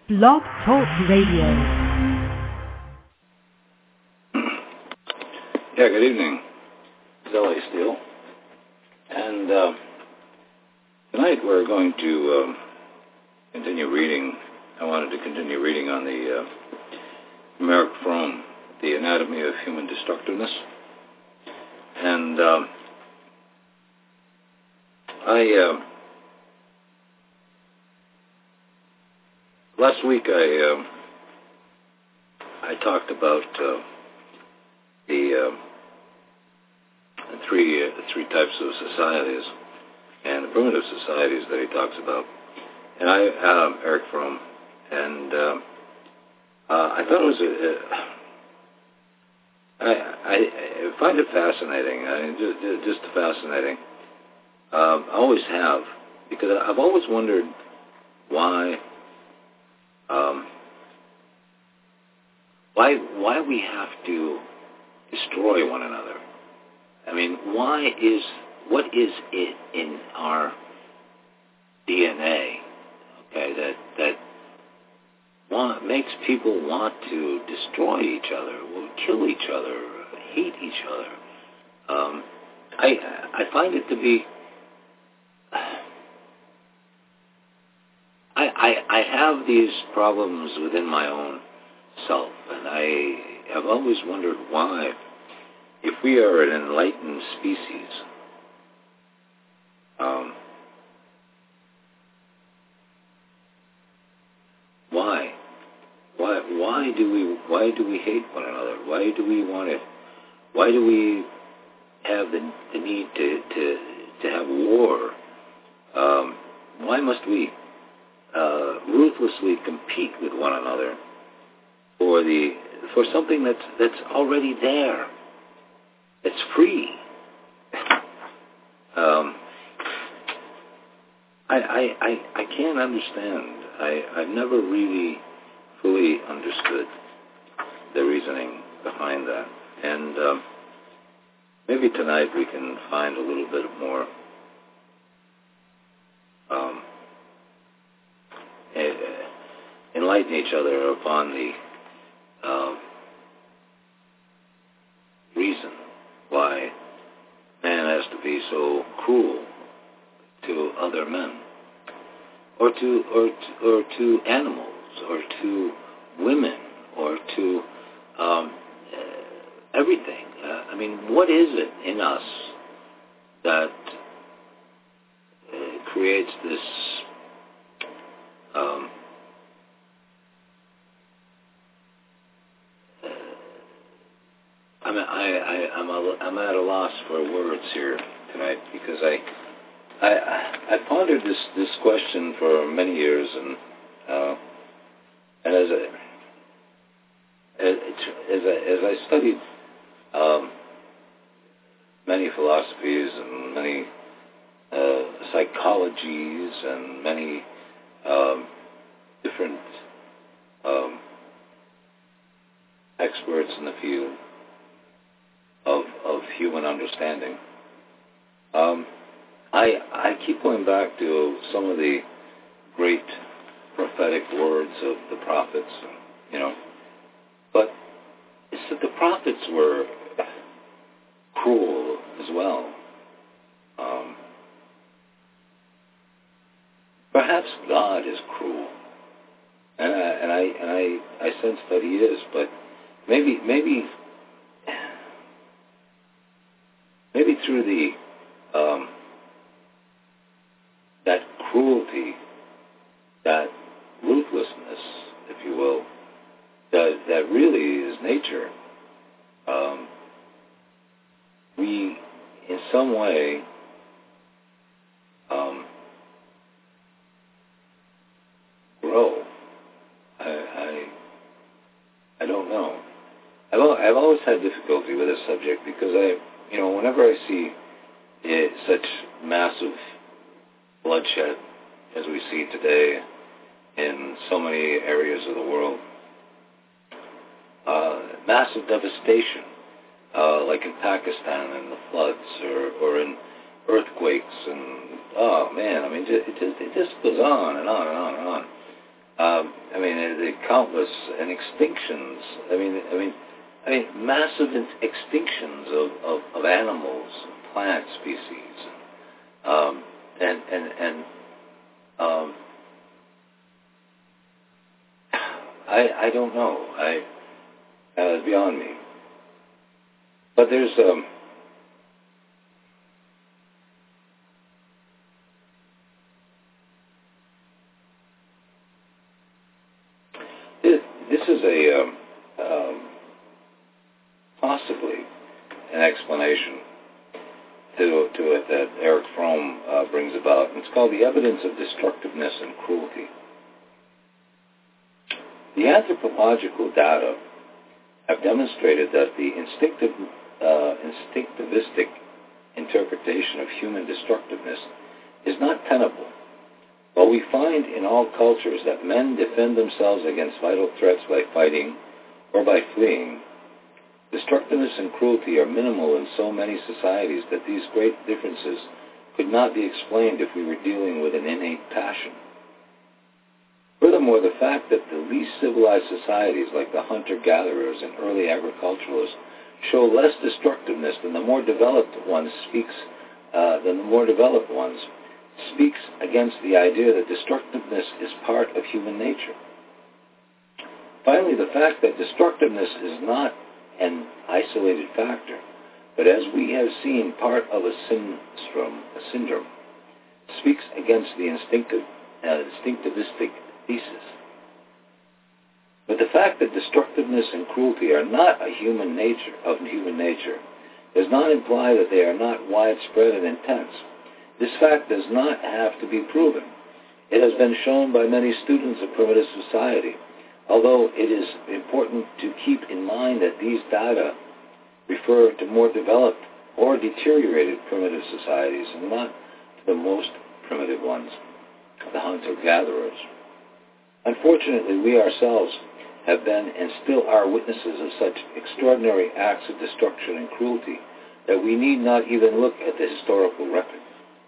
Blog Talk Radio. Yeah, good evening. It's L.A. Steele. And tonight we're going to continue reading. I wanted to continue reading on the Erich Fromm, The Anatomy of Human Destructiveness. And last week I talked about the three types of societies and the primitive societies that he talks about. And Erich Fromm, and I thought it was I find it fascinating, just fascinating. I always have, because I've always wondered why we have to destroy one another. I mean, what is it in our DNA, okay, that makes people want to destroy each other, will kill each other, hate each other? I find it to be. I have these problems within my own self, and I have always wondered why, if we are an enlightened species, why do we hate one another? Why do we want it? Why do we have the need to have war? Why must we ruthlessly compete with one another for something that's already there, that's free? I can't understand. I've never really fully understood the reasoning behind that. And maybe tonight we can find a little bit more enlighten each other upon the reason why man has to be so cruel to other men, or to animals, or to women, or to everything. I mean, what is it in us that creates this I'm at a loss for words here tonight, because I pondered this question for many years, and as I studied many philosophies and many psychologies and many different experts in the field of human understanding, I keep going back to some of the great prophetic words of the prophets, but it's that the prophets were cruel as well. Perhaps God is cruel, and I sense that He is, but maybe through the that cruelty, that ruthlessness, if you will, that really is nature, we in some way grow. I don't know. I've always had difficulty with this subject, because whenever I see such massive bloodshed as we see today in so many areas of the world, massive devastation, like in Pakistan and the floods, or in earthquakes, and oh man, I mean, it just goes on and on and on and on. the countless and extinctions. Massive extinctions of animals, plant species, I don't know. It's beyond me. But there's this is possibly an explanation to it that Erich Fromm brings about. It's called the evidence of destructiveness and cruelty. The anthropological data have demonstrated that the instinctivistic interpretation of human destructiveness is not tenable. While we find in all cultures that men defend themselves against vital threats by fighting or by fleeing, destructiveness and cruelty are minimal in so many societies that these great differences could not be explained if we were dealing with an innate passion. Furthermore, the fact that the least civilized societies like the hunter-gatherers and early agriculturalists show less destructiveness than the more developed ones speaks against the idea that destructiveness is part of human nature. Finally, the fact that destructiveness is not an isolated factor, but as we have seen, part of a syndrome, speaks against the instinctivistic thesis. But the fact that destructiveness and cruelty are not human nature does not imply that they are not widespread and intense. This fact does not have to be proven. It has been shown by many students of primitive society, although it is important to keep in mind that these data refer to more developed or deteriorated primitive societies and not to the most primitive ones, the hunter-gatherers. Unfortunately, we ourselves have been and still are witnesses of such extraordinary acts of destruction and cruelty that we need not even look at the historical record.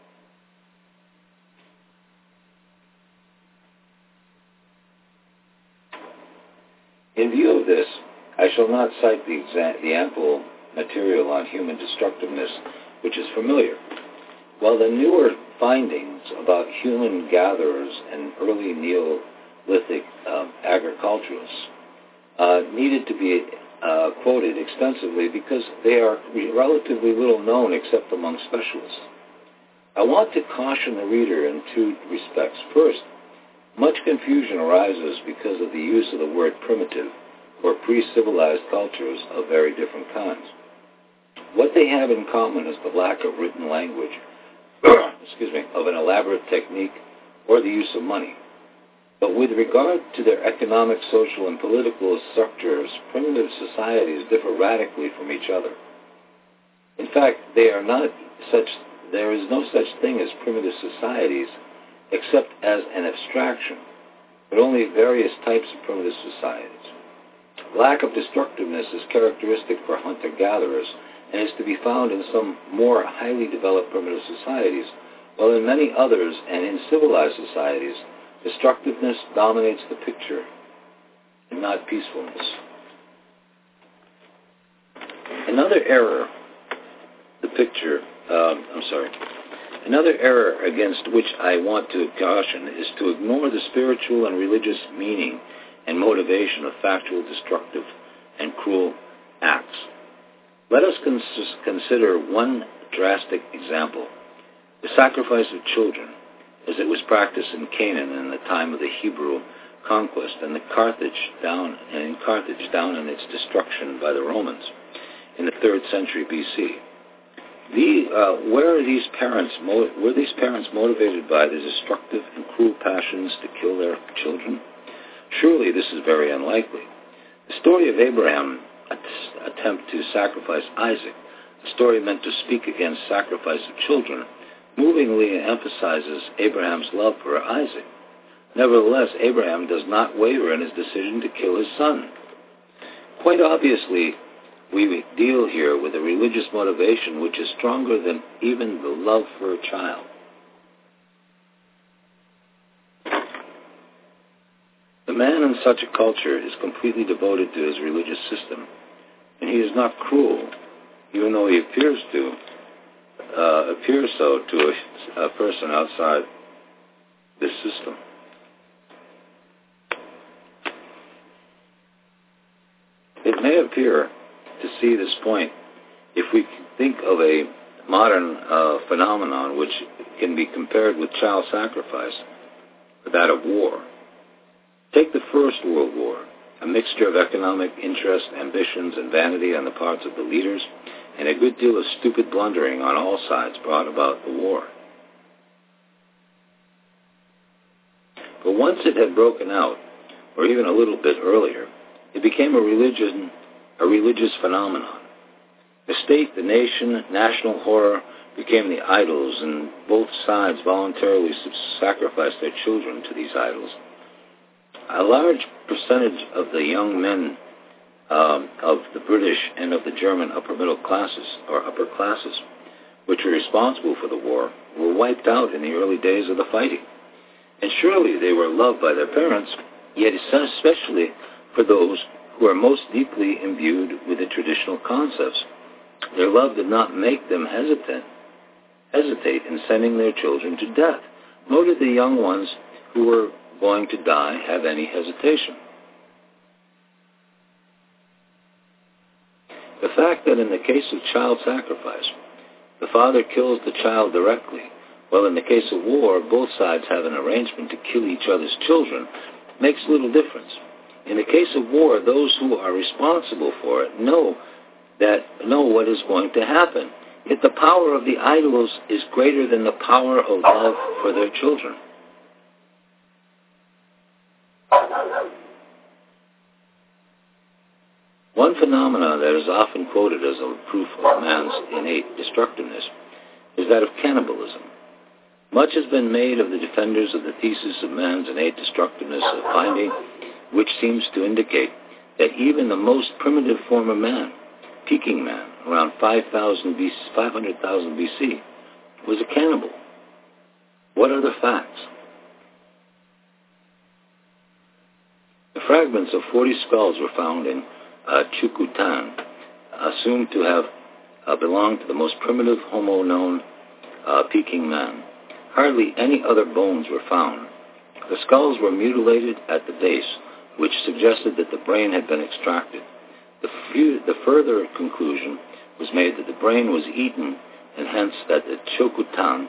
In view of this, I shall not cite the ample material on human destructiveness, which is familiar. While the newer findings about human gatherers and early Neolithic agriculturalists needed to be quoted extensively because they are relatively little known except among specialists. I want to caution the reader in two respects. First, much confusion arises because of the use of the word primitive for pre-civilized cultures of very different kinds. What they have in common is the lack of written language, of an elaborate technique, or the use of money. But with regard to their economic, social, and political structures, primitive societies differ radically from each other. In fact, there is no such thing as primitive societies except as an abstraction, but only various types of primitive societies. Lack of destructiveness is characteristic for hunter-gatherers and is to be found in some more highly developed primitive societies, while in many others and in civilized societies, destructiveness dominates the picture and not peacefulness. Another error against which I want to caution is to ignore the spiritual and religious meaning and motivation of factual destructive and cruel acts. Let us consider one drastic example: the sacrifice of children, as it was practiced in Canaan in the time of the Hebrew conquest, and in Carthage down in its destruction by the Romans in the 3rd century BC. Were these parents motivated by the destructive and cruel passions to kill their children? Surely this is very unlikely. The story of Abraham's attempt to sacrifice Isaac, a story meant to speak against sacrifice of children, movingly emphasizes Abraham's love for Isaac. Nevertheless, Abraham does not waver in his decision to kill his son. Quite obviously, we deal here with a religious motivation which is stronger than even the love for a child. The man in such a culture is completely devoted to his religious system, and he is not cruel, even though he appears so to a person outside this system. It may appear to see this point if we think of a modern phenomenon which can be compared with child sacrifice, that of war. Take the First World War, a mixture of economic interest, ambitions, and vanity on the parts of the leaders, and a good deal of stupid blundering on all sides brought about the war. But once it had broken out, or even a little bit earlier, it became a religious phenomenon. The state, the nation, national horror became the idols, and both sides voluntarily sacrificed their children to these idols. A large percentage of the young men of the British and of the German upper classes, which were responsible for the war, were wiped out in the early days of the fighting. And surely they were loved by their parents, yet especially for those who are most deeply imbued with the traditional concepts. Their love did not make them hesitate in sending their children to death, nor did the young ones who were going to die have any hesitation. The fact that in the case of child sacrifice, the father kills the child directly, while in the case of war, both sides have an arrangement to kill each other's children, makes little difference. In the case of war, those who are responsible for it know what is going to happen. Yet the power of the idols is greater than the power of love for their children. One phenomenon that is often quoted as a proof of man's innate destructiveness is that of cannibalism. Much has been made of the defenders of the thesis of man's innate destructiveness of finding, which seems to indicate that even the most primitive form of man, Peking man, around 500,000 BC, was a cannibal. What are the facts? The fragments of 40 skulls were found in Chukutan, assumed to have belonged to the most primitive Homo known, Peking man. Hardly any other bones were found. The skulls were mutilated at the base, which suggested that the brain had been extracted. The further conclusion was made that the brain was eaten, and hence that the Chukutan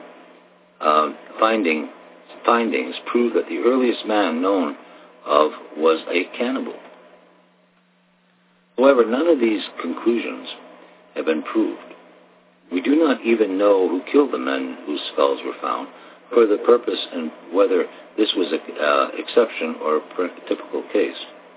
findings prove that the earliest man known of was a cannibal. However, none of these conclusions have been proved. We do not even know who killed the men whose skulls were found, for the purpose, and whether this was an exception or a typical case.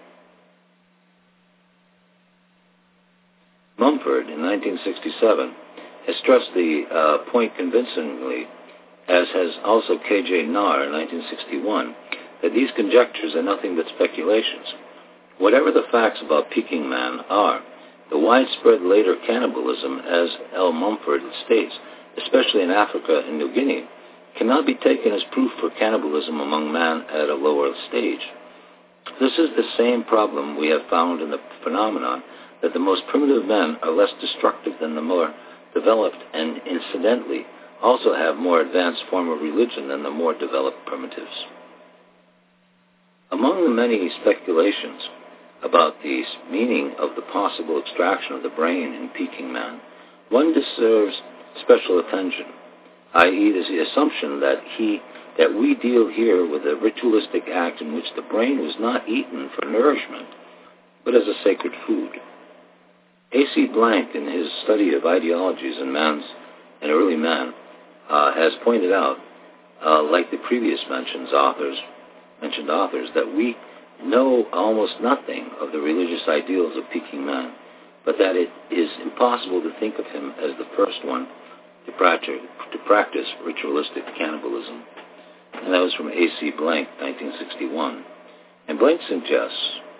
Mumford, in 1967, has stressed the point convincingly, as has also K.J. Nahr in 1961, that these conjectures are nothing but speculations. Whatever the facts about Peking man are, the widespread later cannibalism, as L. Mumford states, especially in Africa and New Guinea, cannot be taken as proof for cannibalism among man at a lower stage. This is the same problem we have found in the phenomenon that the most primitive men are less destructive than the more developed, and incidentally also have more advanced form of religion than the more developed primitives. Among the many speculations about the meaning of the possible extraction of the brain in Peking man, one deserves special attention, i.e. the assumption that we deal here with a ritualistic act in which the brain was not eaten for nourishment, but as a sacred food. A.C. Blank, in his study of ideologies in early man, has pointed out, like the previous mentioned authors, that we know almost nothing of the religious ideals of Peking man, but that it is impossible to think of him as the first one to practice ritualistic cannibalism. And that was from A.C. Blank, 1961. And Blank suggests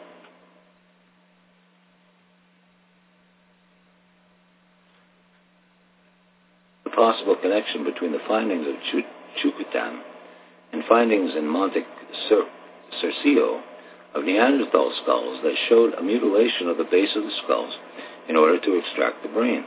the possible connection between the findings of Chukutan and findings in Monte Circio of Neanderthal skulls that showed a mutilation of the base of the skulls in order to extract the brains.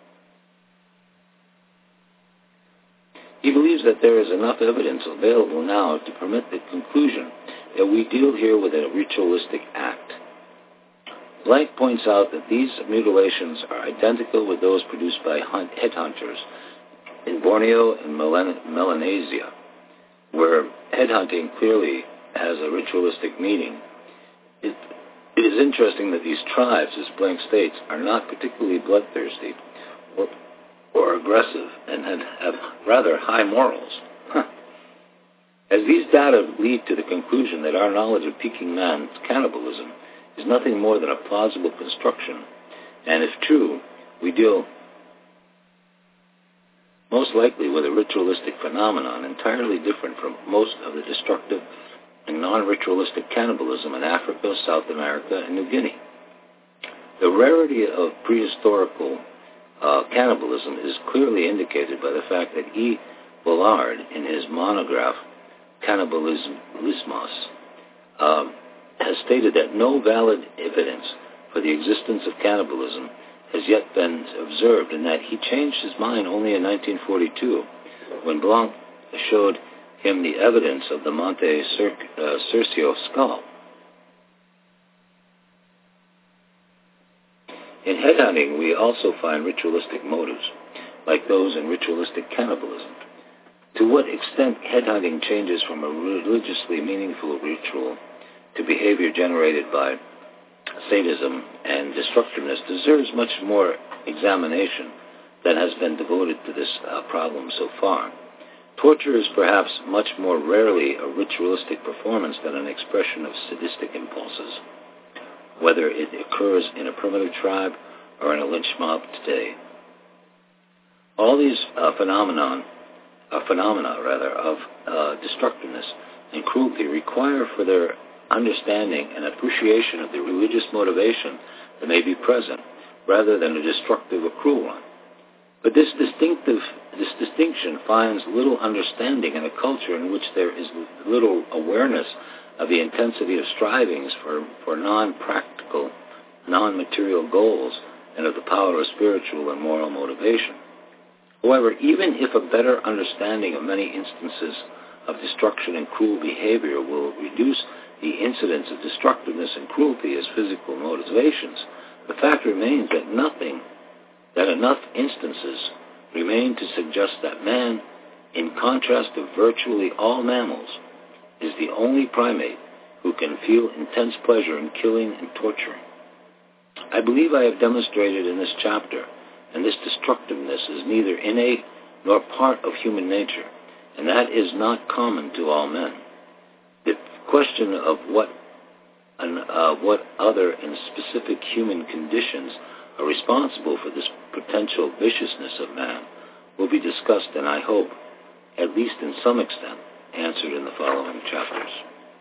He believes that there is enough evidence available now to permit the conclusion that we deal here with a ritualistic act. Blank points out that these mutilations are identical with those produced by headhunters in Borneo and Melanesia, where headhunting clearly has a ritualistic meaning. It is interesting that these tribes, as Blank states, are not particularly bloodthirsty or aggressive and have rather high morals. As these data lead to the conclusion that our knowledge of Peking man's cannibalism is nothing more than a plausible construction, and if true, we deal most likely with a ritualistic phenomenon entirely different from most of the destructive and non-ritualistic cannibalism in Africa, South America, and New Guinea. The rarity of prehistorical cannibalism is clearly indicated by the fact that E. Bullard, in his monograph Cannibalismos, has stated that no valid evidence for the existence of cannibalism has yet been observed, and that he changed his mind only in 1942 when Blanc showed him the evidence of the Monte Circio skull. In headhunting, we also find ritualistic motives, like those in ritualistic cannibalism. To what extent headhunting changes from a religiously meaningful ritual to behavior generated by sadism and destructiveness deserves much more examination than has been devoted to this problem so far. Torture is perhaps much more rarely a ritualistic performance than an expression of sadistic impulses, whether it occurs in a primitive tribe or in a lynch mob today. All these phenomena of destructiveness and cruelty require for their understanding and appreciation of the religious motivation that may be present, rather than a destructive or cruel one. But this distinction finds little understanding in a culture in which there is little awareness of the intensity of strivings for non-practical, non-material goals and of the power of spiritual and moral motivation. However, even if a better understanding of many instances of destruction and cruel behavior will reduce the incidence of destructiveness and cruelty as physical motivations, the fact remains that enough instances remain to suggest that man, in contrast to virtually all mammals, is the only primate who can feel intense pleasure in killing and torturing. I believe I have demonstrated in this chapter, and this destructiveness is neither innate nor part of human nature, and that is not common to all men. The question of what other and specific human conditions are responsible for this potential viciousness of man will be discussed, and I hope, at least in some extent, answered in the following chapters.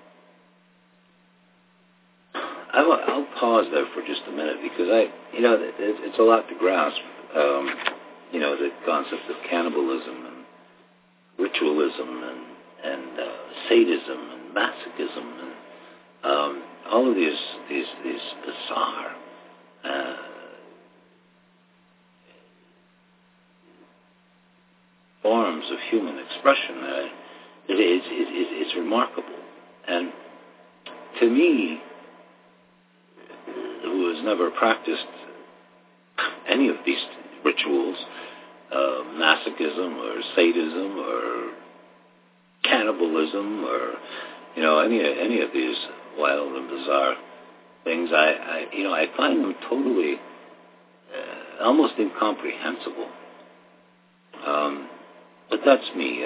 I'll pause there for just a minute because it's a lot to grasp. The concept of cannibalism and ritualism and sadism and masochism and all of these bizarre forms of human expression. It's remarkable, and to me, who has never practiced any of these rituals, masochism or sadism or cannibalism or any of these wild and bizarre things, I find them totally almost incomprehensible. But that's me.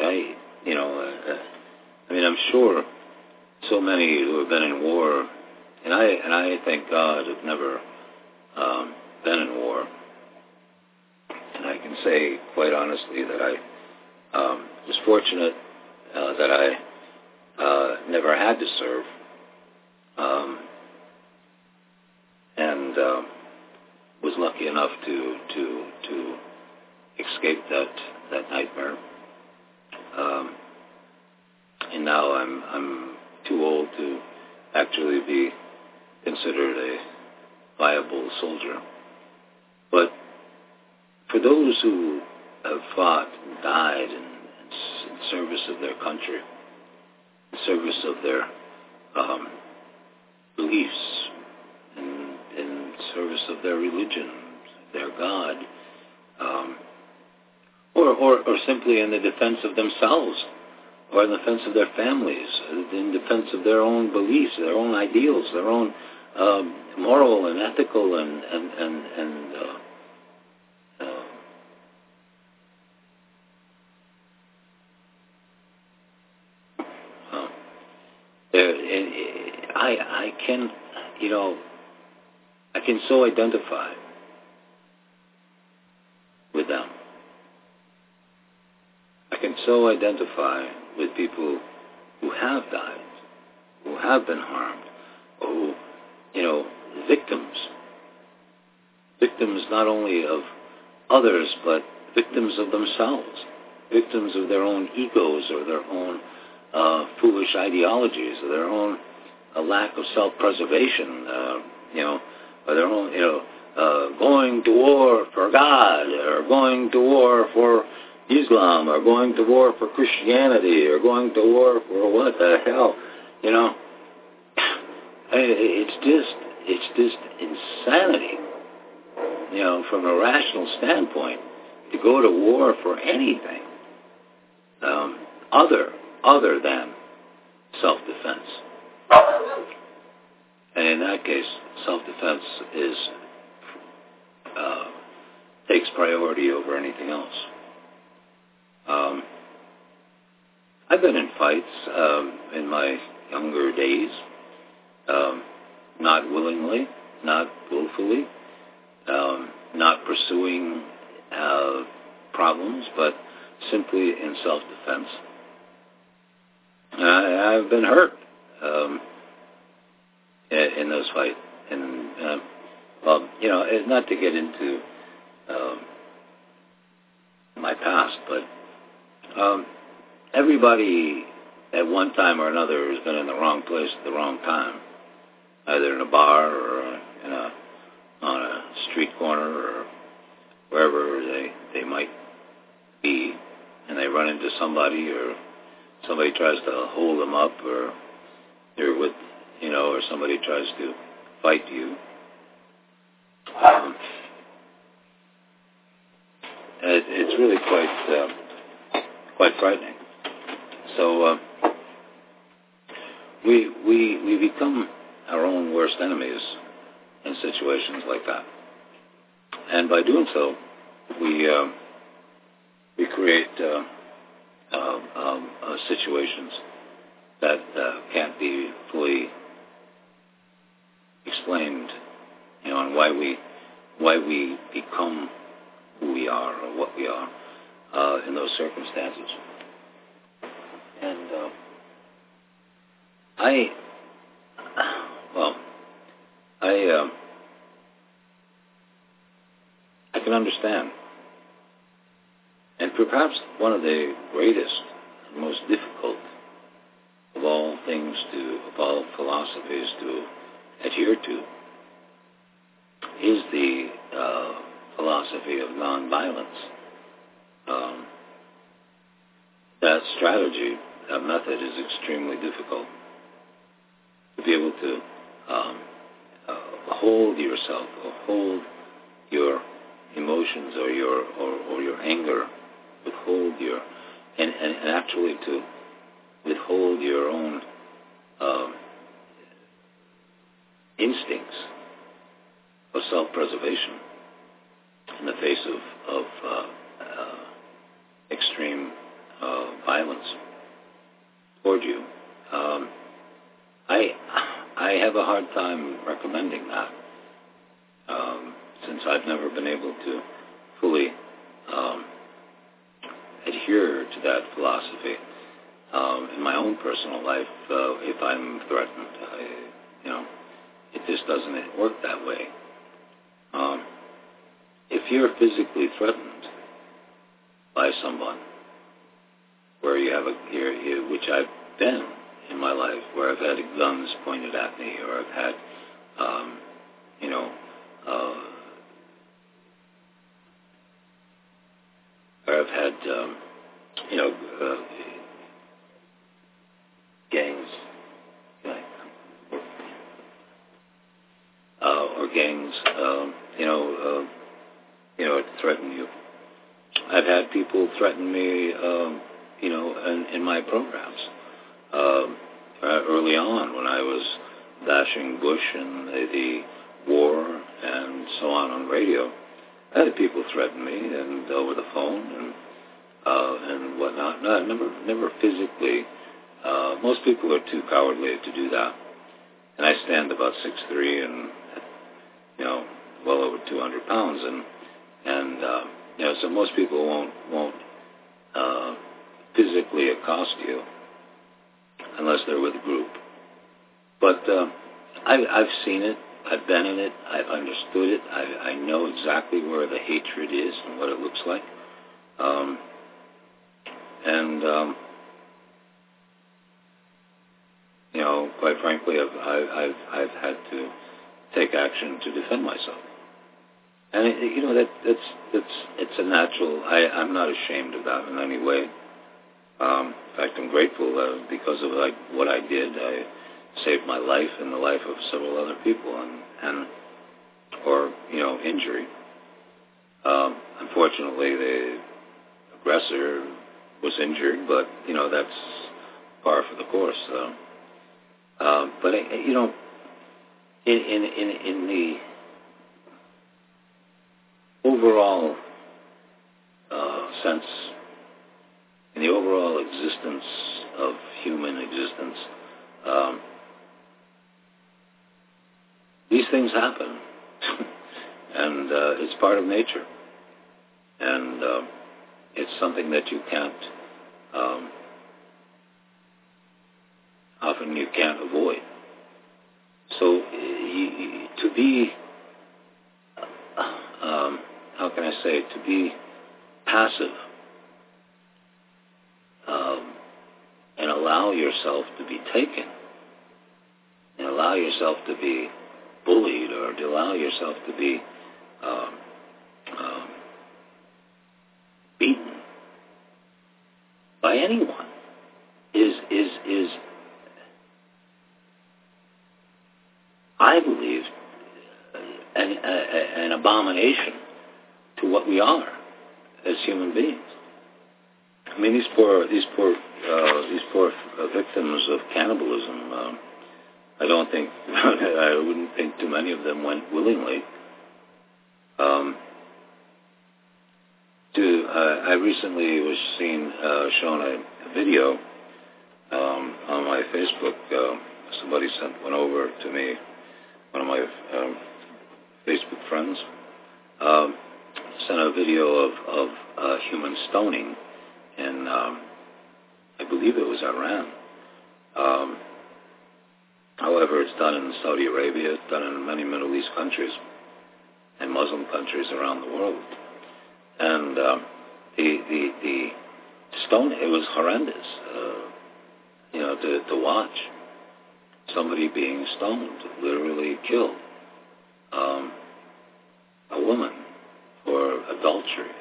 I'm sure so many who have been in war, and I thank God have never been in war. And I can say quite honestly that I was fortunate that I never had to serve, and was lucky enough to escape that nightmare. And now I'm too old to actually be considered a viable soldier. But for those who have fought and died in service of their country, in service of their beliefs, in service of their religion, their God, or simply in the defense of themselves, or in the defense of their families, in defense of their own beliefs, their own ideals, their own moral and ethical and I can so identify with them. I can so identify with people who have died, who have been harmed, or who, victims not only of others, but victims of themselves, victims of their own egos or their own foolish ideologies, or their own lack of self-preservation, or their own, going to war for God, or going to war for Islam, or going to war for Christianity, or going to war for what the hell, It's just insanity, from a rational standpoint, to go to war for anything other than self-defense. And in that case, self-defense takes priority over anything else. I've been in fights in my younger days, not willingly, not willfully, not pursuing problems, but simply in self-defense. I've been hurt in those fights, and not to get into my past, but everybody at one time or another has been in the wrong place at the wrong time, either in a bar or on a street corner or wherever they might be, and they run into somebody, or somebody tries to hold them up, or you're with, or somebody tries to fight you. It's really quite frightening. So we become our own worst enemies in situations like that, and by doing so, we create situations that can't be fully explained, on why we become who we are or what we are in those circumstances. And I can understand. And perhaps one of the greatest, most difficult of all things of all philosophies to adhere to is the philosophy of nonviolence. That strategy, that method is extremely difficult. To be able to hold yourself, or hold your emotions, or your anger, withhold and actually to withhold your own instincts of self-preservation in the face of extreme violence toward you. I have a hard time recommending that, since I've never been able to fully adhere to that philosophy in my own personal life. If I'm threatened, it just doesn't work that way. If you're physically threatened by someone, where you have which I've been in my life where I've had guns pointed at me, or I've had, or I've had, gangs, or gangs, threaten you. I've had people threaten me, in my programs. Early on, when I was bashing Bush and the war and so on radio, I had people threaten me and over the phone and whatnot. No, never physically. Most people are too cowardly to do that. And I stand about 6'3" and well over 200 pounds, and so most people won't physically accost you unless they're with a group. But I've seen it. I've been in it. I've understood it. I know exactly where the hatred is and what it looks like. Quite frankly, I've had to take action to defend myself. And it's a natural. I'm not ashamed of that in any way. In fact, I'm grateful because of what I did. I saved my life and the life of several other people, or injury. Unfortunately, the aggressor was injured, but that's par for the course. But in the overall sense, in the overall existence of human existence, these things happen, and it's part of nature, and it's something that you can't, often you can't avoid. So to be, how can I say, to be passive and allow yourself to be taken, and allow yourself to be bullied, or to allow yourself to be beaten by anyone is I believe an abomination to what we are as human beings. I mean, these poor victims of cannibalism. I don't think I wouldn't think too many of them went willingly. I recently was shown a video on my Facebook. Somebody sent one over to me. One of my Facebook friends sent a video of human stoning in, I believe it was Iran. However, it's done in Saudi Arabia, it's done in many Middle East countries and Muslim countries around the world. And the stone, it was horrendous, to watch somebody being stoned, literally killed, a woman for adultery.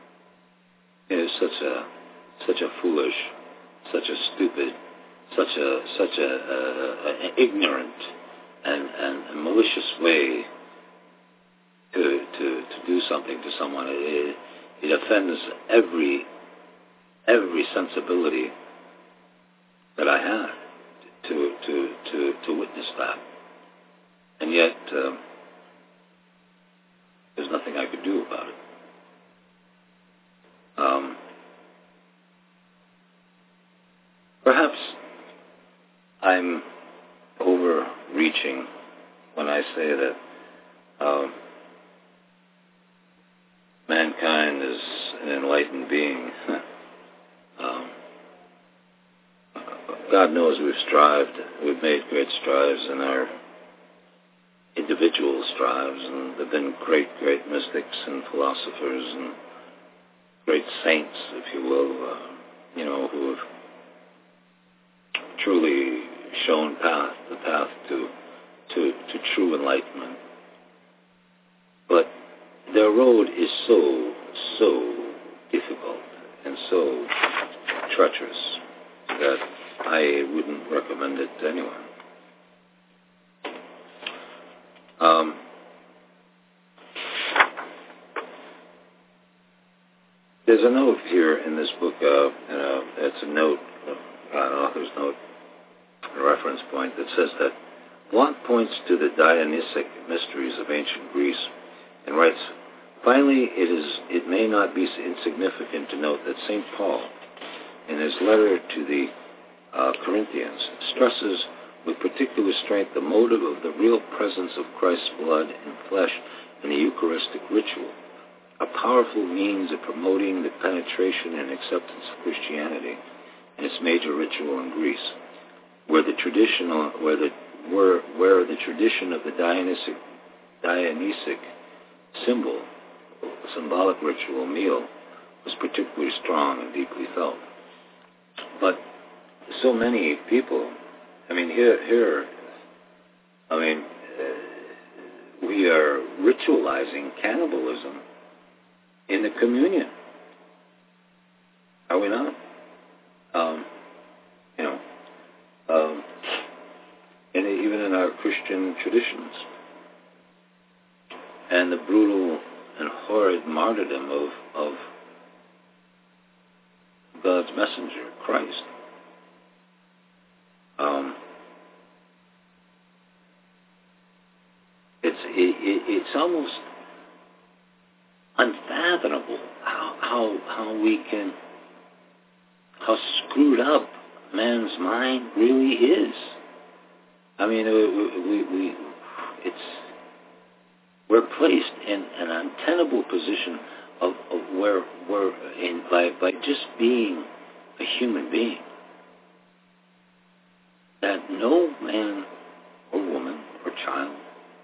Such a foolish, such a stupid, such a ignorant and malicious way to do something to someone. It offends every sensibility that I had to witness that, and yet there's nothing I could do about it. Perhaps I'm overreaching when I say that mankind is an enlightened being. God knows we've made great strides in our individual strives, and there have been great mystics and philosophers and great saints, if you will, who have truly shown the path to true enlightenment. But their road is so difficult and so treacherous that I wouldn't recommend it to anyone. There's a note here in this book, it's a note, an author's note, a reference point that says that Locke points to the Dionysic mysteries of ancient Greece and writes, finally, it may not be insignificant to note that St. Paul, in his letter to the Corinthians, stresses with particular strength the motive of the real presence of Christ's blood and flesh in the Eucharistic ritual, a powerful means of promoting the penetration and acceptance of Christianity in its major ritual in Greece, where the tradition of the Dionysic symbolic ritual meal was particularly strong and deeply felt. But so many people, we are ritualizing cannibalism in the communion. Are we not? And even in our Christian traditions. And the brutal and horrid martyrdom of God's messenger, Christ. It's almost unfathomable how screwed up man's mind really is. We're placed in an untenable position of where we're in by just being a human being. That no man or woman or child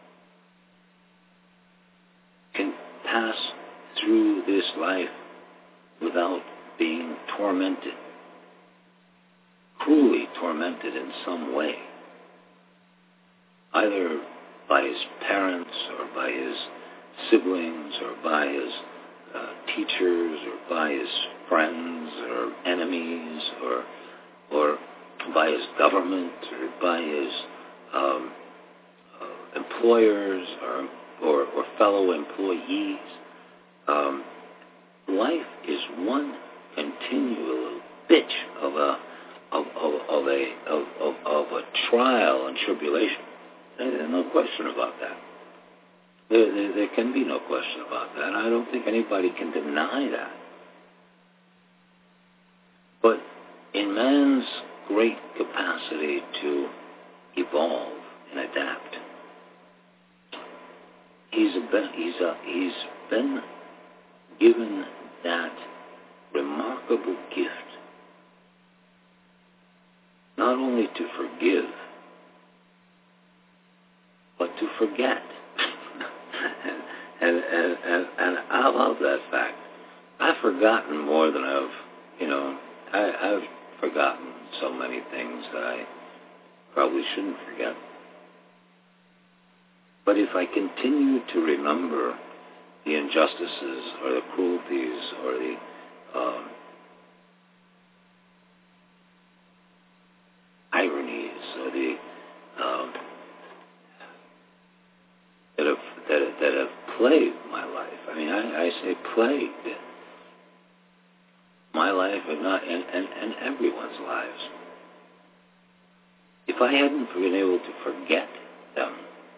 can pass through this life without being tormented, cruelly tormented in some way, either by his parents or by his siblings or by his teachers or by his friends or enemies or by his government or by his employers or fellow employees. Life is one continual bitch of a trial and tribulation. There's no question about that. There can be no question about that. I don't think anybody can deny that. But in man's great capacity to evolve and adapt, he's been given that remarkable gift, not only to forgive, but to forget. and I love that fact. I've forgotten more than I've forgotten so many things that I probably shouldn't forget. But if I continue to remember the injustices or the cruelties or the ironies or the that have plagued my life. I say plagued my life and everyone's lives. If I hadn't been able to forget them,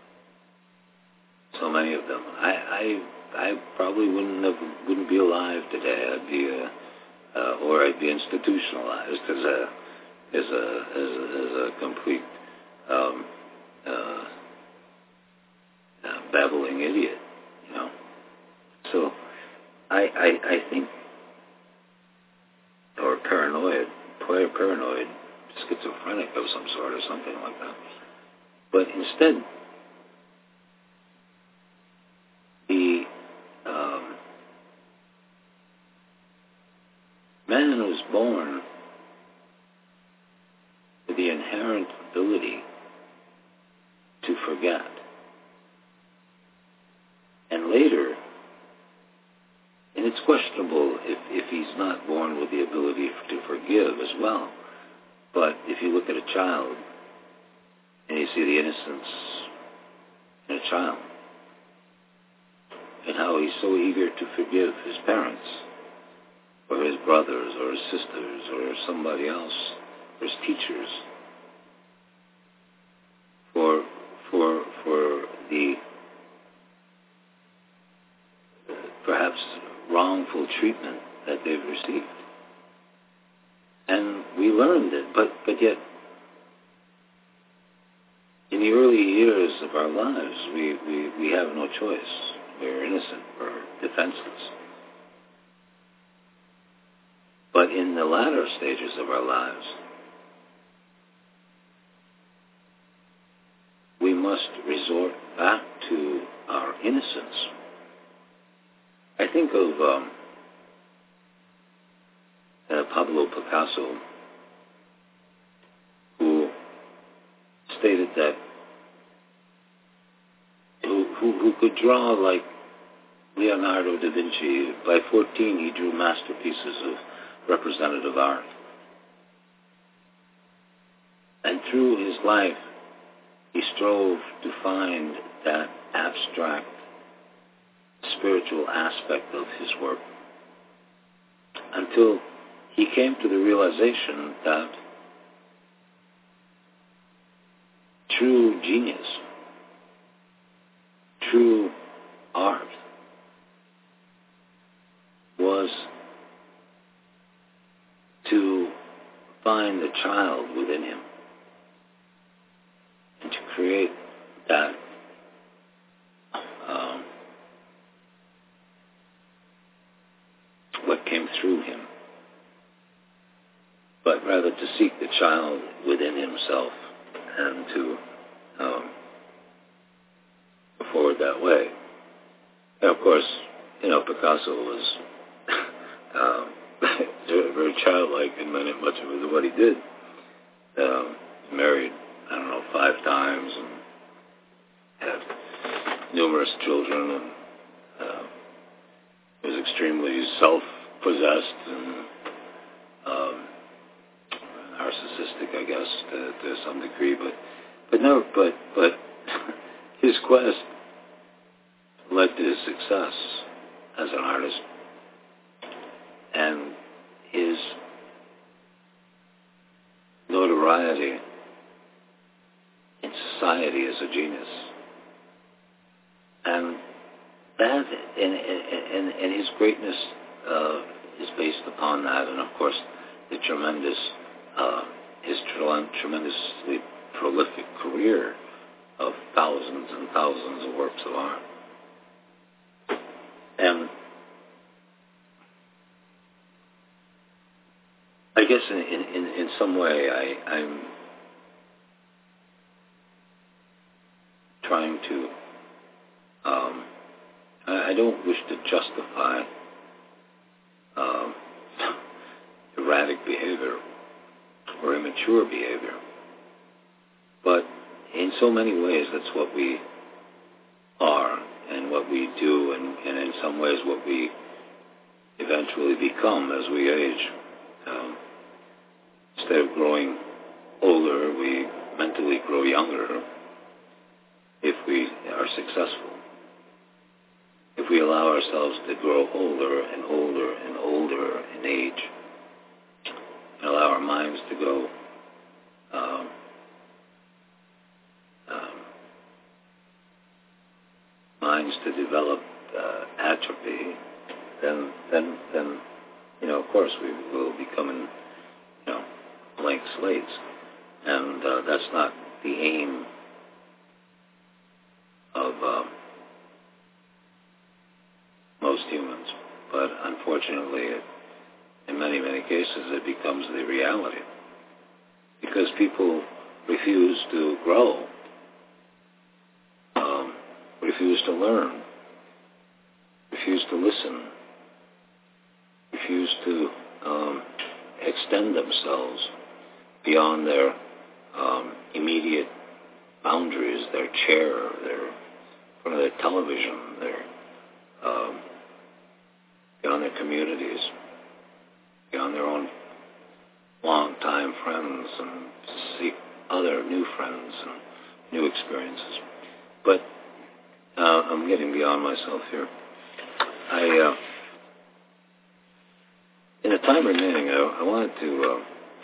so many of them, I probably wouldn't be alive today. I'd be institutionalized as a complete babbling idiot, So I think, or paranoid, schizophrenic of some sort or something like that. But instead, the man who's born with the inherent ability to forget. And later, and it's questionable if he's not born with the ability to forgive as well, but if you look at a child and you see the innocence in a child and how he's so eager to forgive his parents or his brothers or his sisters or somebody else, or his teachers, for the perhaps wrongful treatment that they've received. And we learned it, but yet in the early years of our lives, we have no choice. We're innocent, we're defenseless. But in the latter stages of our lives, we must resort back to our innocence. I think of Pablo Picasso, who stated that who could draw like Leonardo da Vinci. By 14, he drew masterpieces of representative art. And through his life, he strove to find that abstract spiritual aspect of his work until he came to the realization that true genius, true art, was to find the child within him and to create that what came through him, but rather to seek the child within himself and to go forward that way. And of course, Picasso was very childlike in much of what he did. Married, 5 times and had numerous children, and was extremely self-possessed and narcissistic, I guess, to some degree. But his quest led to his success as an artist, and his notoriety in society as a genius, and that and his greatness is based upon that, and of course the his tremendously prolific career of thousands and thousands of works of art. And I guess in some way I'm trying to I don't wish to justify erratic behavior or immature behavior, but in so many ways that's what we are and what we do, and in some ways what we eventually become as we age. Instead of growing older, we mentally grow younger if we are successful. If we allow ourselves to grow older and older and older in age, and allow our minds to go develop atrophy, then of course we will become blank slates, and that's not the aim of most humans. But unfortunately, in many cases, it becomes the reality because people refuse to grow, refuse to learn, refuse to listen, refuse to extend themselves beyond their immediate boundaries, their chair, their in front of their television, get on their communities, get on their own long-time friends and seek other new friends and new experiences. But I'm getting beyond myself here. In the time remaining, I wanted to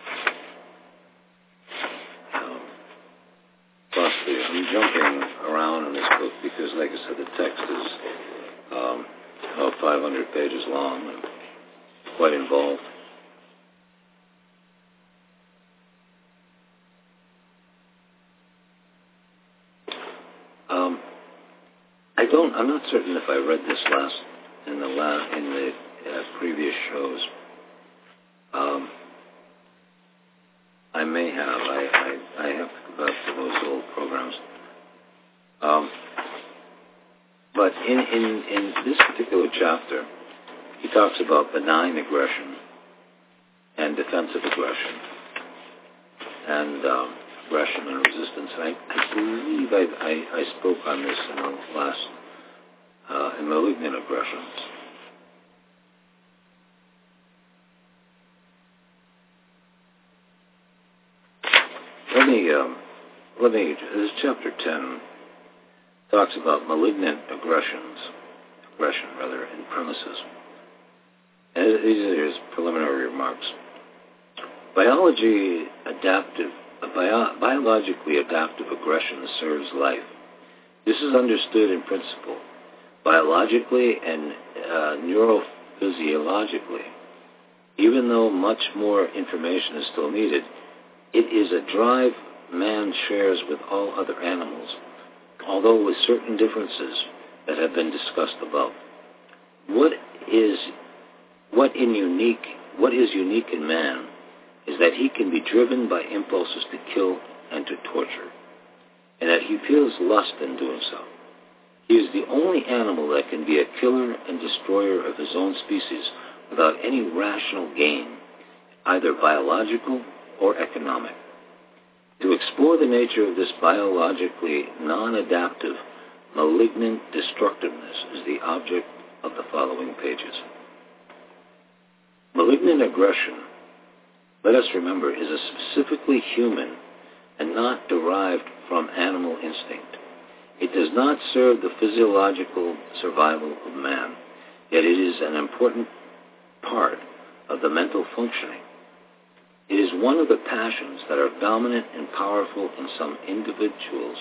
I'm jumping around in this book because, like I said, the text is about 500 pages long and quite involved. I'm not certain if I read this in the previous shows. I may have. I have to go back to those old programs. But in this particular chapter, he talks about benign aggression and defensive aggression and aggression and resistance. And I believe I spoke on this in the last in malignant aggressions. Let me. This chapter 10 talks about malignant aggression in premises. And these are his preliminary remarks. Biologically adaptive aggression serves life. This is understood in principle. Biologically and neurophysiologically, even though much more information is still needed, it is a drive man shares with all other animals, although with certain differences that have been discussed above. What is unique in man is that he can be driven by impulses to kill and to torture, and that he feels lust in doing so. He is the only animal that can be a killer and destroyer of his own species without any rational gain, either biological or economic. To explore the nature of this biologically non-adaptive, malignant destructiveness is the object of the following pages. Malignant aggression, let us remember, is a specifically human and not derived from animal instinct. It does not serve the physiological survival of man, yet it is an important part of the mental functioning. It is one of the passions that are dominant and powerful in some individuals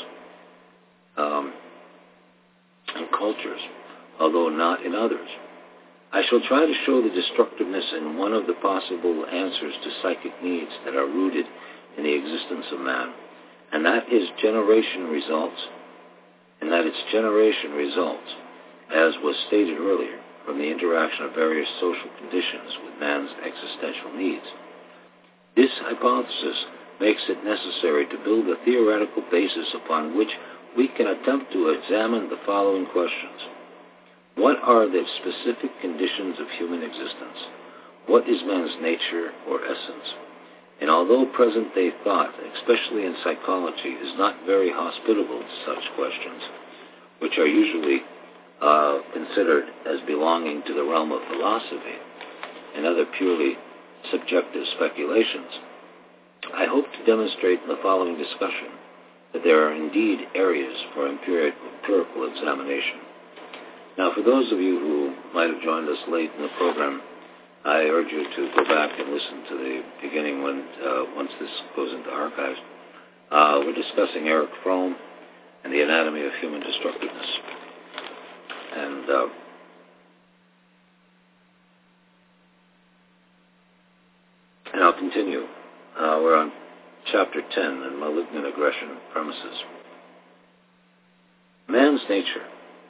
and cultures, although not in others. I shall try to show the destructiveness in one of the possible answers to psychic needs that are rooted in the existence of man, and that its generation results, as was stated earlier, from the interaction of various social conditions with man's existential needs. This hypothesis makes it necessary to build a theoretical basis upon which we can attempt to examine the following questions. What are the specific conditions of human existence? What is man's nature or essence? And although present-day thought, especially in psychology, is not very hospitable to such questions, which are usually considered as belonging to the realm of philosophy and other purely subjective speculations, I hope to demonstrate in the following discussion that there are indeed areas for empirical examination. Now, for those of you who might have joined us late in the program, I urge you to go back and listen to the beginning once this goes into archives. We're discussing Erich Fromm and the anatomy of human destructiveness. And I'll continue. We're on Chapter 10 in Malignant Aggression Premises. Man's nature.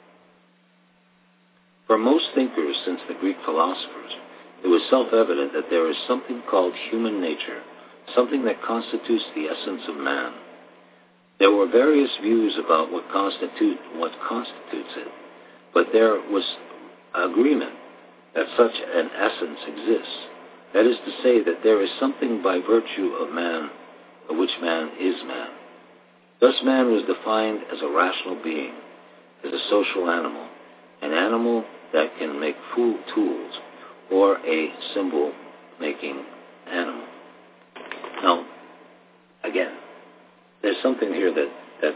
For most thinkers since the Greek philosophers, it was self-evident that there is something called human nature, something that constitutes the essence of man. There were various views about what constitutes it, but there was agreement that such an essence exists. That is to say, that there is something by virtue of man of which man is man. Thus man was defined as a rational being, as a social animal, an animal that can make tools, or a symbol-making animal. Now, again, there's something here that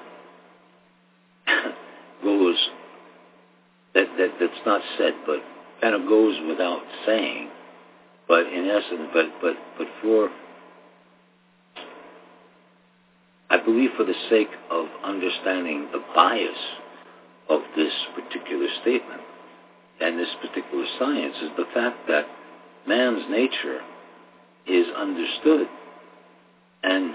goes, that's not said, but kind of goes without saying. But in essence, but for, I believe for the sake of understanding the bias of this particular statement and this particular science, is the fact that man's nature is understood and,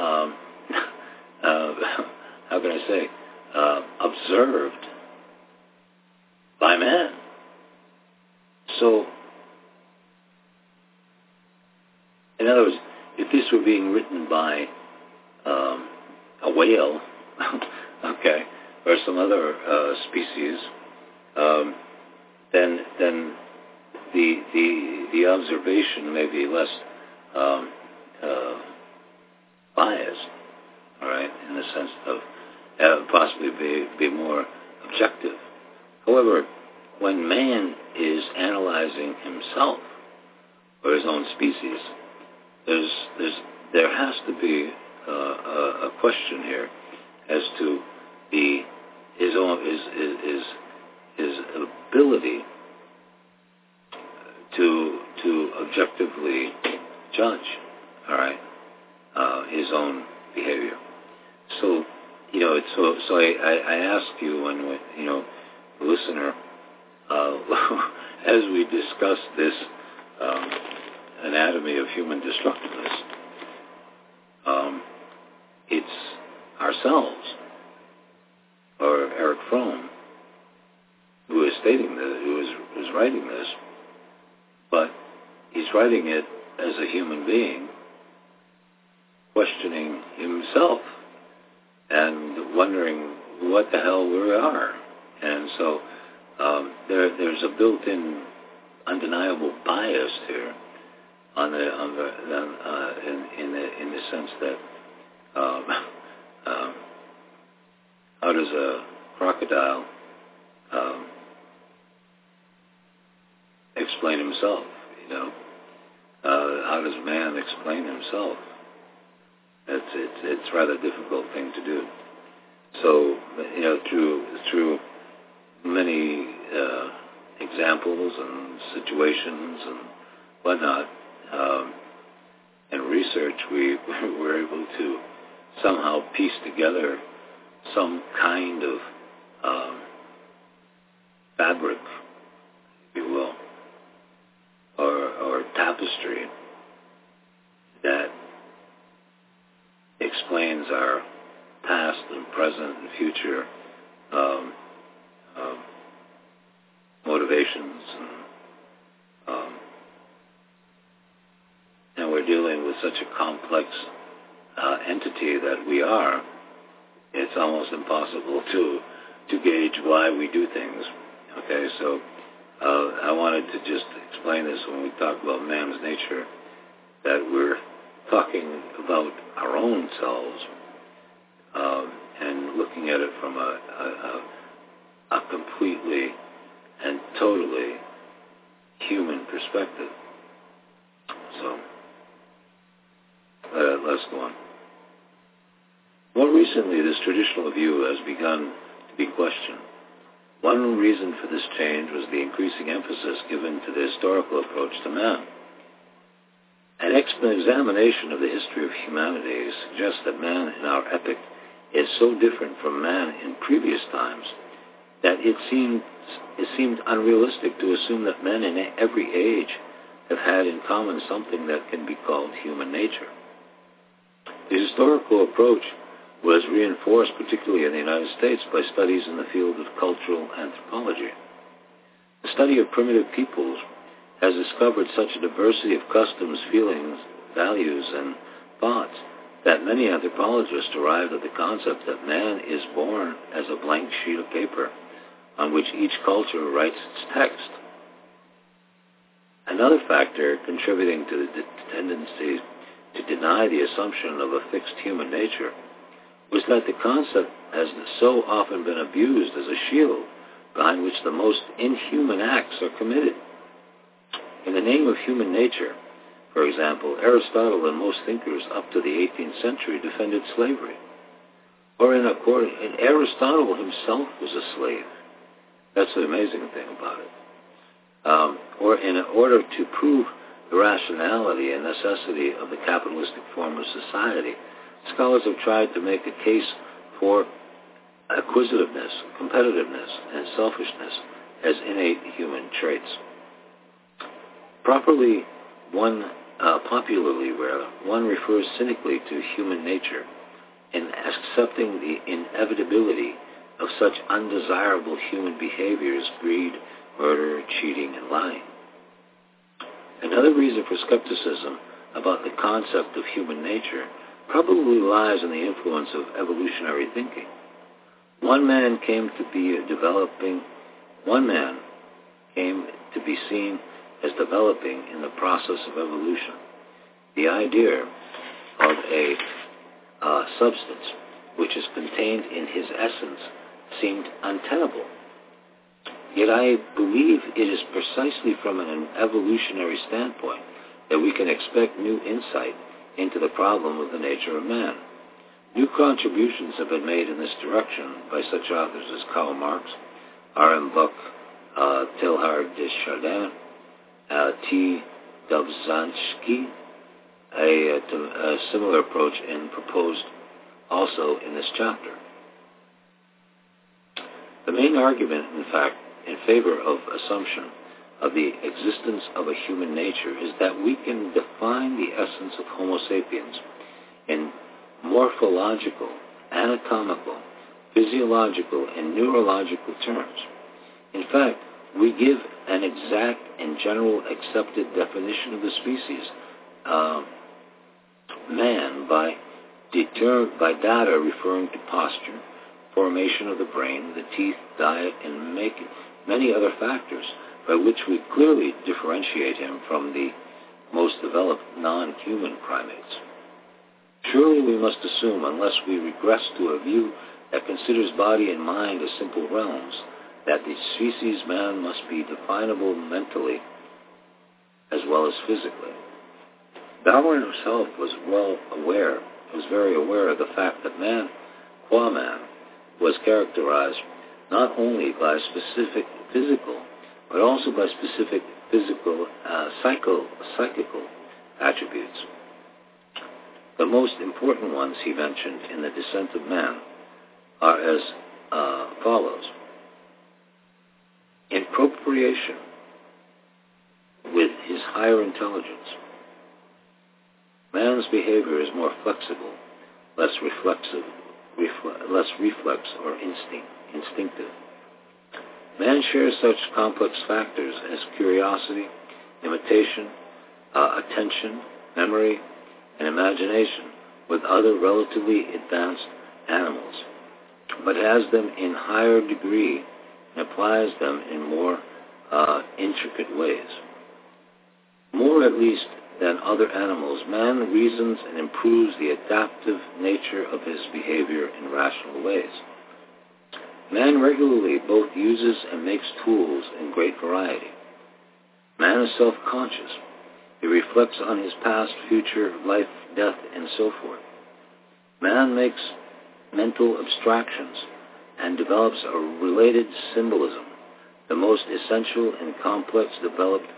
how can I say, observed by man. So, in other words, if this were being written by a whale, okay, or some other species, then the observation may be less biased, all right, in the sense of possibly be more objective. However, when man is analyzing himself or his own species, there has to be a question here as to his ability to objectively judge, all right, his own behavior. So, so I ask you, when the listener, as we discuss this anatomy of human destructiveness, it's ourselves, or Erich Fromm, who is stating this, who is writing this, but he's writing it as a human being, questioning himself and wondering what the hell we are. And so there's a built-in, undeniable bias here in the sense that how does a crocodile explain himself? How does man explain himself? It's a rather difficult thing to do. So through many examples and situations and whatnot, and research, we were able to somehow piece together some kind of fabric, if you will, or tapestry that explains our past and present and future motivations, and we're dealing with such a complex entity that we are. It's almost impossible to gauge why we do things. Okay, so I wanted to just explain this when we talk about man's nature, that we're talking about our own selves and looking at it from a completely and totally human perspective. So let's go on. More recently, this traditional view has begun to be questioned. One reason for this change was the increasing emphasis given to the historical approach to man. An examination of the history of humanity suggests that man in our epoch is so different from man in previous times that it seemed unrealistic to assume that men in every age have had in common something that can be called human nature. The historical approach was reinforced, particularly in the United States, by studies in the field of cultural anthropology. The study of primitive peoples has discovered such a diversity of customs, feelings, values, and thoughts that many anthropologists arrived at the concept that man is born as a blank sheet of paper on which each culture writes its text. Another factor contributing to the tendency to deny the assumption of a fixed human nature was that the concept has so often been abused as a shield behind which the most inhuman acts are committed. In the name of human nature, for example, Aristotle and most thinkers up to the 18th century defended slavery. And Aristotle himself was a slave. That's the amazing thing about it. Or in order to prove the rationality and necessity of the capitalistic form of society, scholars have tried to make a case for acquisitiveness, competitiveness, and selfishness as innate human traits. Popularly, one refers cynically to human nature in accepting the inevitability of such undesirable human behaviors, greed, murder, cheating, and lying. Another reason for skepticism about the concept of human nature probably lies in the influence of evolutionary thinking. One man came to be seen as developing in the process of evolution. The idea of a substance which is contained in his essence seemed untenable. Yet I believe it is precisely from an evolutionary standpoint that we can expect new insight into the problem of the nature of man. New contributions have been made in this direction by such authors as Karl Marx, R.M. Buck, Teilhard de Chardin, T. Dobzhansky. A similar approach is proposed also in this chapter. The main argument, in fact, in favor of assumption of the existence of a human nature is that we can define the essence of Homo sapiens in morphological, anatomical, physiological, and neurological terms. In fact, we give an exact and general accepted definition of the species man by data referring to posture, formation of the brain, the teeth, diet, and many other factors by which we clearly differentiate him from the most developed non-human primates. Surely we must assume, unless we regress to a view that considers body and mind as simple realms, that the species man must be definable mentally as well as physically. Darwin himself was very aware of the fact that man, qua man, was characterized not only by specific physical, but also by specific physical, psychical attributes. The most important ones he mentioned in The Descent of Man are as follows. In proportion with his higher intelligence, man's behavior is more flexible, less reflex or instinctive. Man shares such complex factors as curiosity, imitation, attention, memory, and imagination with other relatively advanced animals, but has them in higher degree and applies them in more intricate ways. More at least than other animals, man reasons and improves the adaptive nature of his behavior in rational ways. Man regularly both uses and makes tools in great variety. Man is self-conscious. He reflects on his past, future, life, death, and so forth. Man makes mental abstractions and develops a related symbolism. The most essential and complex development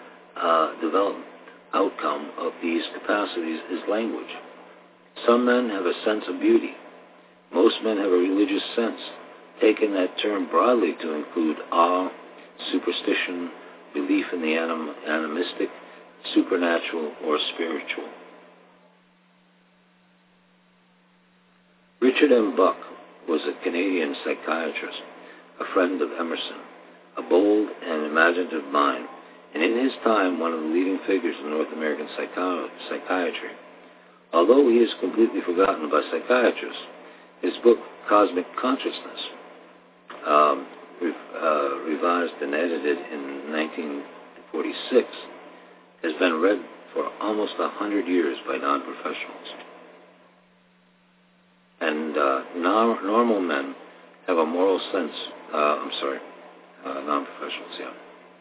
outcome of these capacities is language. Some men have a sense of beauty. Most men have a religious sense, taking that term broadly to include awe, superstition, belief in the animistic, supernatural, or spiritual. Richard M. Buck was a Canadian psychiatrist, a friend of Emerson, a bold and imaginative mind, and in his time one of the leading figures in North American psychiatry. Although he is completely forgotten by psychiatrists, his book, Cosmic Consciousness, revised and edited in 1946, has been read for almost 100 years by non-professionals. And normal men have a moral sense, non-professionals, yeah.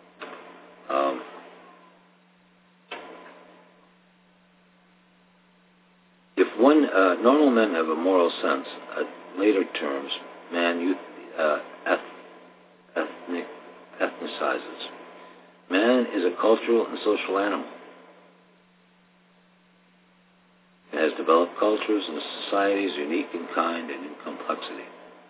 Normal men have a moral sense. Later terms, man ethnicizes. Man is a cultural and social animal. It has developed cultures and societies unique in kind and in complexity.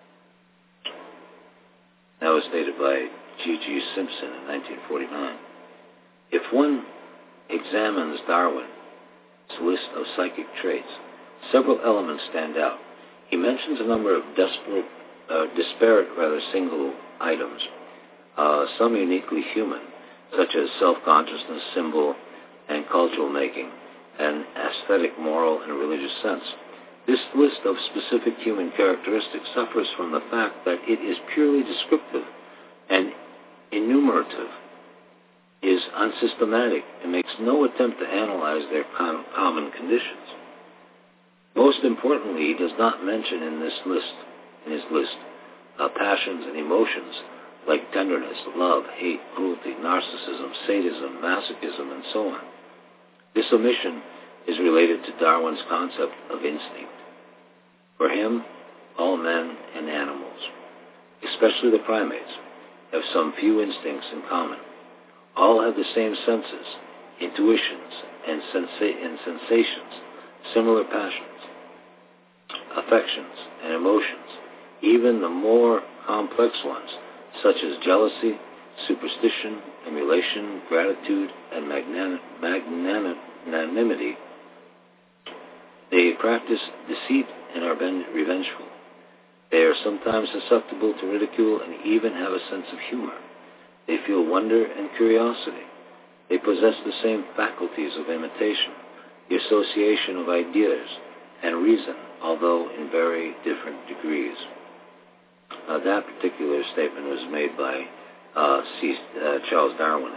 That was stated by G.G. Simpson in 1949. If one examines Darwin's list of psychic traits, several elements stand out. He mentions a number of disparate single items, some uniquely human, such as self-consciousness, symbol, and cultural making, and aesthetic, moral, and religious sense. This list of specific human characteristics suffers from the fact that it is purely descriptive and enumerative, is unsystematic, and makes no attempt to analyze their common conditions. Most importantly, he does not mention in his list, passions and emotions like tenderness, love, hate, cruelty, narcissism, sadism, masochism, and so on. This omission is related to Darwin's concept of instinct. For him, all men and animals, especially the primates, have some few instincts in common. All have the same senses, intuitions, and sensations, similar passions, affections, and emotions, even the more complex ones, such as jealousy, superstition, emulation, gratitude, and magnanimity. They practice deceit and are revengeful. They are sometimes susceptible to ridicule and even have a sense of humor. They feel wonder and curiosity. They possess the same faculties of imitation, the association of ideas, and reason, although in very different degrees. That particular statement was made by Charles Darwin.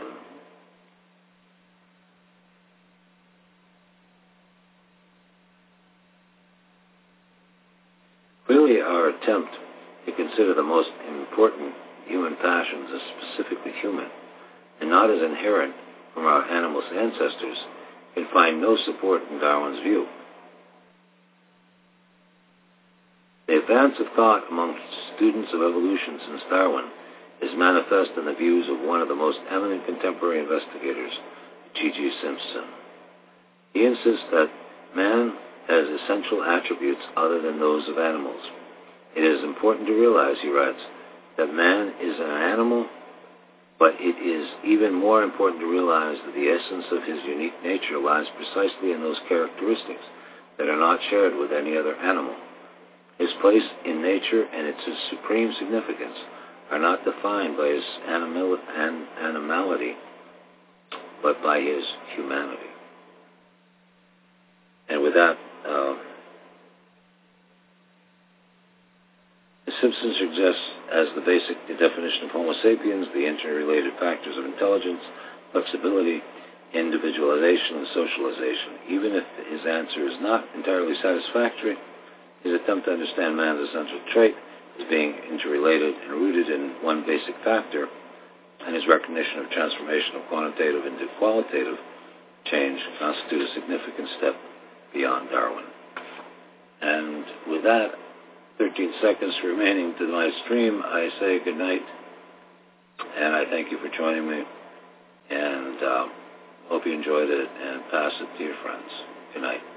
Clearly, our attempt to consider the most important human passions as specifically human, and not as inherent from our animal ancestors, can find no support in Darwin's view. The advance of thought among students of evolution since Darwin is manifest in the views of one of the most eminent contemporary investigators, G.G. Simpson. He insists that man has essential attributes other than those of animals. It is important to realize, he writes, that man is an animal, but it is even more important to realize that the essence of his unique nature lies precisely in those characteristics that are not shared with any other animal. His place in nature and its supreme significance are not defined by his animality, but by his humanity. And with that, Simpson suggests as the basic definition of Homo sapiens the interrelated factors of intelligence, flexibility, individualization, and socialization. Even if his answer is not entirely satisfactory, his attempt to understand man's essential trait as being interrelated and rooted in one basic factor, and his recognition of transformation of quantitative into qualitative change constitute a significant step beyond Darwin. And with that, 13 seconds remaining to my stream, I say good night, and I thank you for joining me, and hope you enjoyed it, and pass it to your friends. Good night.